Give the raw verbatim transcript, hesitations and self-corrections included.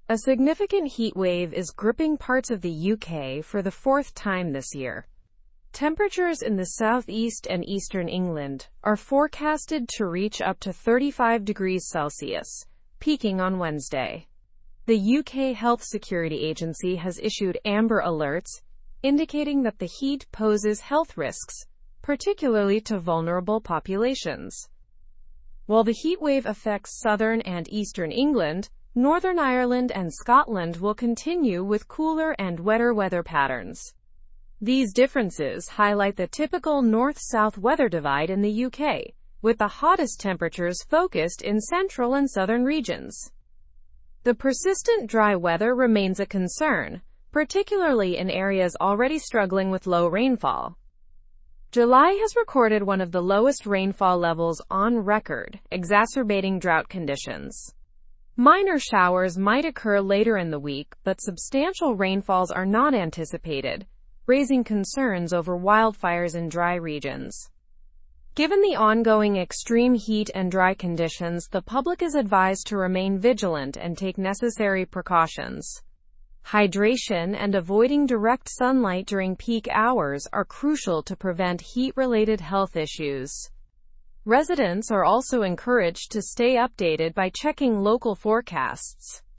A significant heat wave is gripping parts of the U K for the fourth time this year. Temperatures in the southeast and eastern England are forecasted to reach up to thirty-five degrees Celsius, peaking on Wednesday. The U K Health Security Agency has issued amber alerts, indicating that the heat poses health risks, particularly to vulnerable populations. While the heatwave affects southern and eastern England, Northern Ireland and Scotland will continue with cooler and wetter weather patterns. These differences highlight the typical north-south weather divide in the U K, with the hottest temperatures focused in central and southern regions. The persistent dry weather remains a concern, particularly in areas already struggling with low rainfall. July has recorded one of the lowest rainfall levels on record, exacerbating drought conditions. Minor showers might occur later in the week, but substantial rainfalls are not anticipated, raising concerns over wildfires in dry regions. Given the ongoing extreme heat and dry conditions, the public is advised to remain vigilant and take necessary precautions. Hydration and avoiding direct sunlight during peak hours are crucial to prevent heat-related health issues. Residents are also encouraged to stay updated by checking local forecasts.